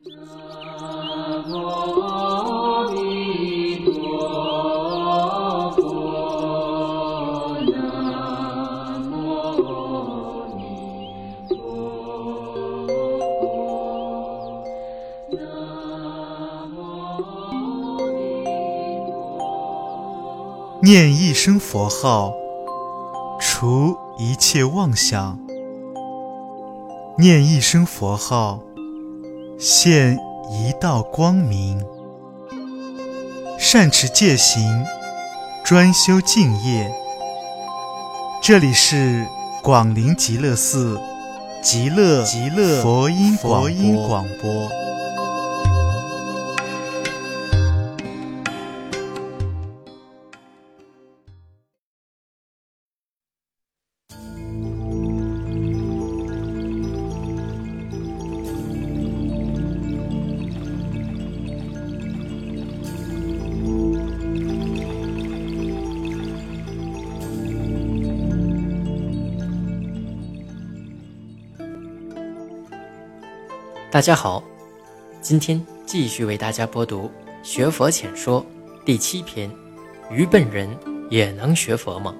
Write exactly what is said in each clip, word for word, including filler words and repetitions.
念一声佛号，除一切妄想；念一声佛号，现一道光明。善持戒行，专修净业。这里是广陵极乐寺极乐极乐佛音佛音广播。 大家好，今天继续为大家播读《学佛浅说》第七篇：愚笨人也能学佛吗？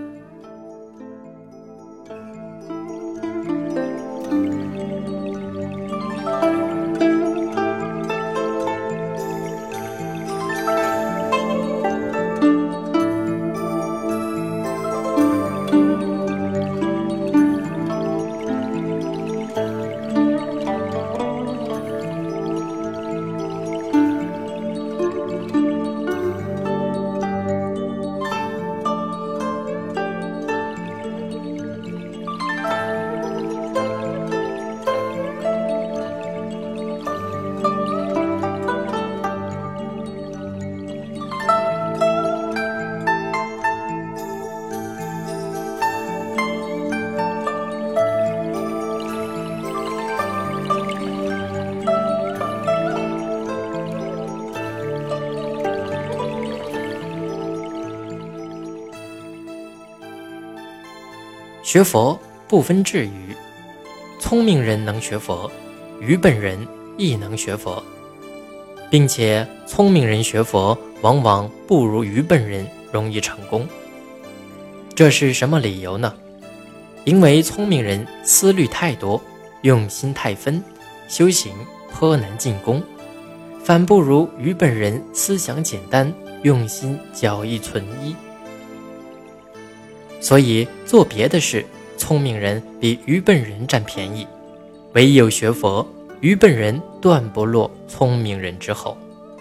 学佛不分智愚，聪明人能学佛，愚笨人亦能学佛，并且聪明人学佛往往不如愚笨人容易成功。这是什么理由呢？因为聪明人思虑太多，用心太分，修行颇难进攻，反不如愚笨人思想简单，用心较易存一。所以做别的事，聪明人比愚笨人占便宜，唯有学佛，愚笨人断不落聪明人之后。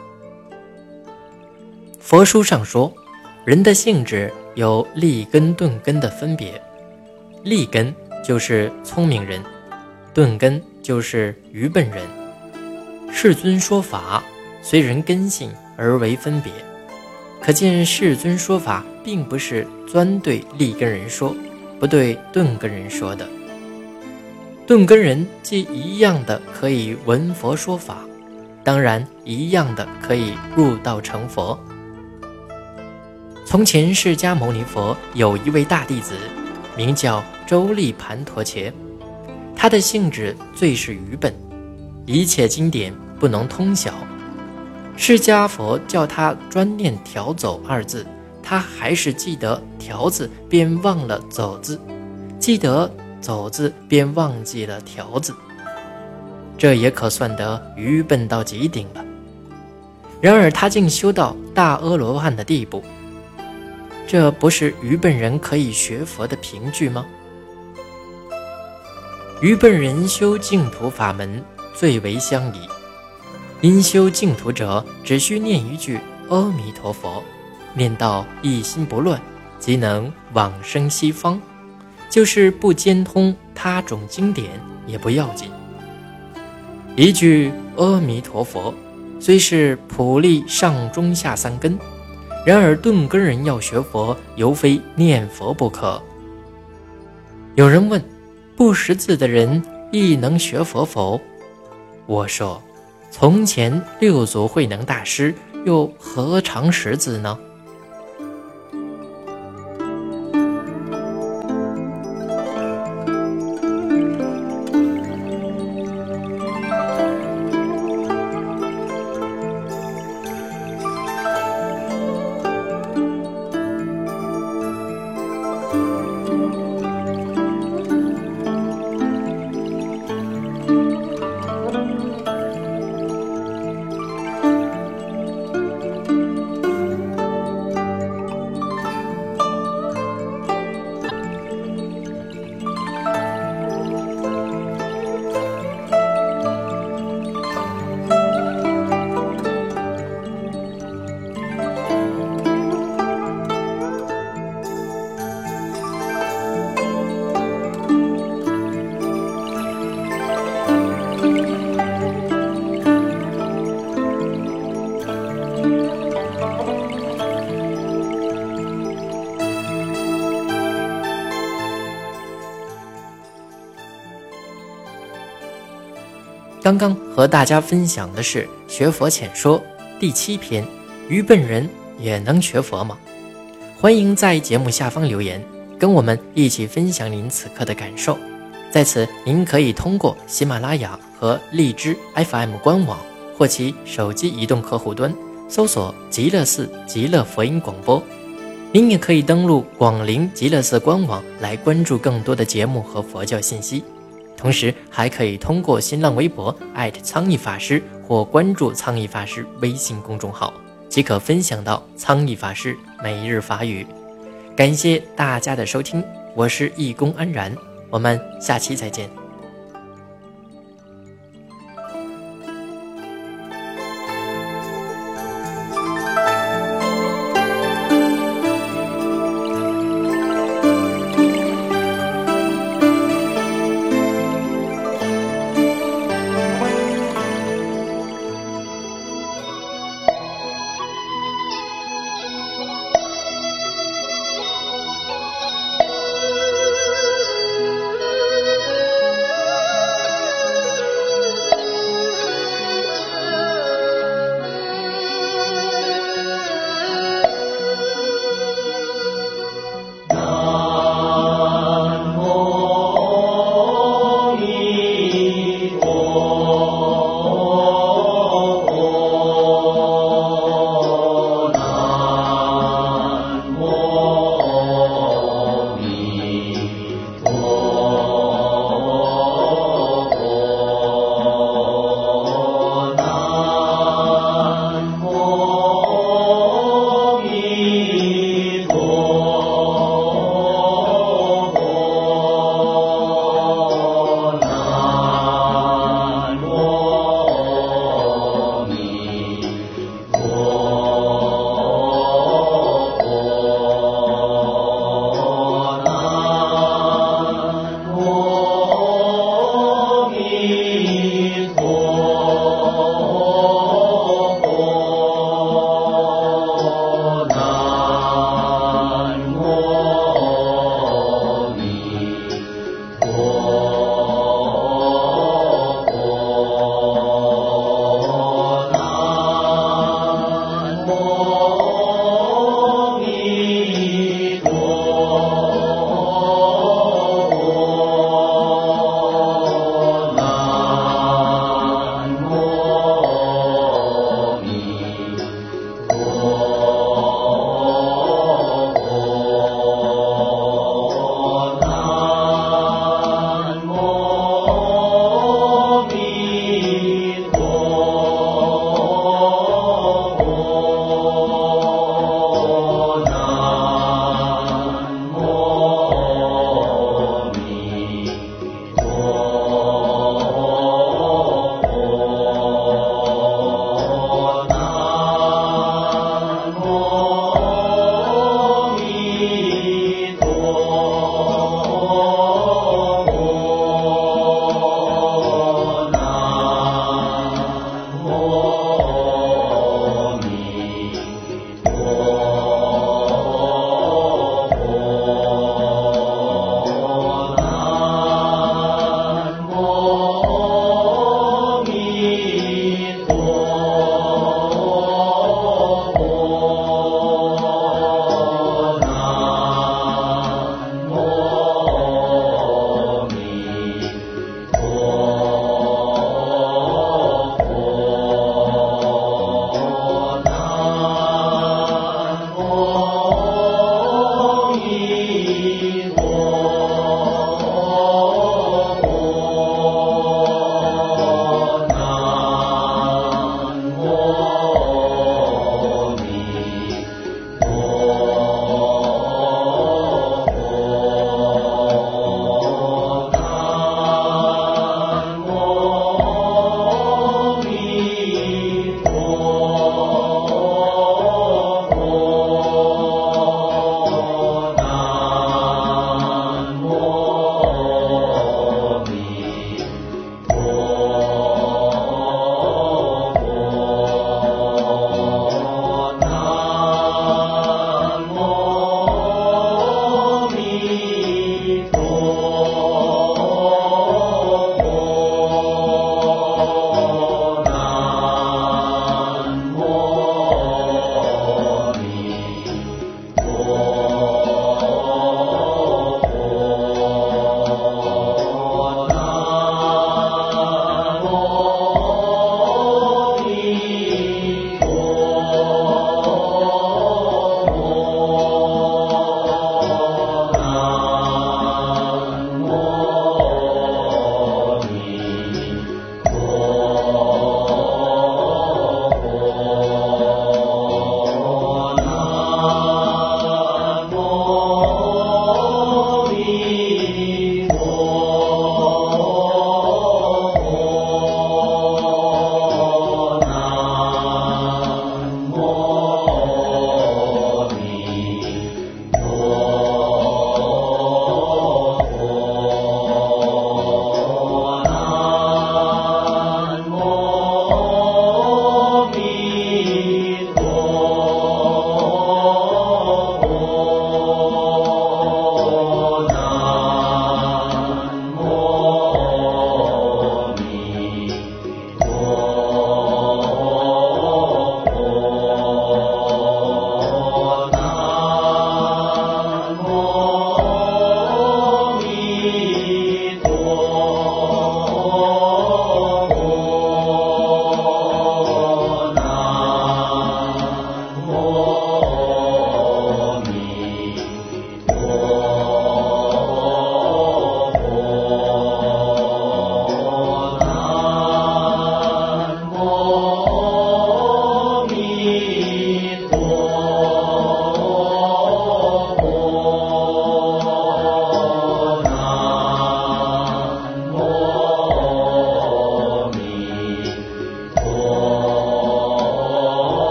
佛书上说，人的性质有立根钝根的分别，立根就是聪明人，钝根就是愚笨人。世尊说法随人根性而为分别，可见世尊说法并不是专对立根人说，不对钝根人说的。钝根人既一样的可以闻佛说法，当然一样的可以入道成佛。从前释迦牟尼佛有一位大弟子，名叫周利盘陀伽，他的性质最是愚笨，一切经典不能通晓。释迦佛叫他专念调走二字，他还是记得调字便忘了走字，记得走字便忘记了调字，这也可算得愚笨到极顶了。然而他竟修到大阿罗汉的地步，这不是愚笨人可以学佛的凭据吗？愚笨人修净土法门最为相宜，因修净土者只需念一句阿弥陀佛，念到一心不乱，即能往生西方，就是不兼通他种经典也不要紧。一句阿弥陀佛虽是普利上中下三根，然而钝根人要学佛，犹非念佛不可。有人问，不识字的人亦能学佛否？我说，从前六祖慧能大师又何尝识字呢？ 刚刚和大家分享的是《学佛浅说》第七篇，愚笨人也能学佛吗？欢迎在节目下方留言，跟我们一起分享您此刻的感受。在此，您可以通过喜马拉雅和荔枝 F M 官网或其手机移动客户端搜索极乐寺极乐佛音广播。您也可以登录广陵极乐寺官网来关注更多的节目和佛教信息，同时还可以通过新浪微博艾特苍义法师或关注苍义法师微信公众号，即可分享到苍义法师每日法语。感谢大家的收听，我是义公安然，我们下期再见。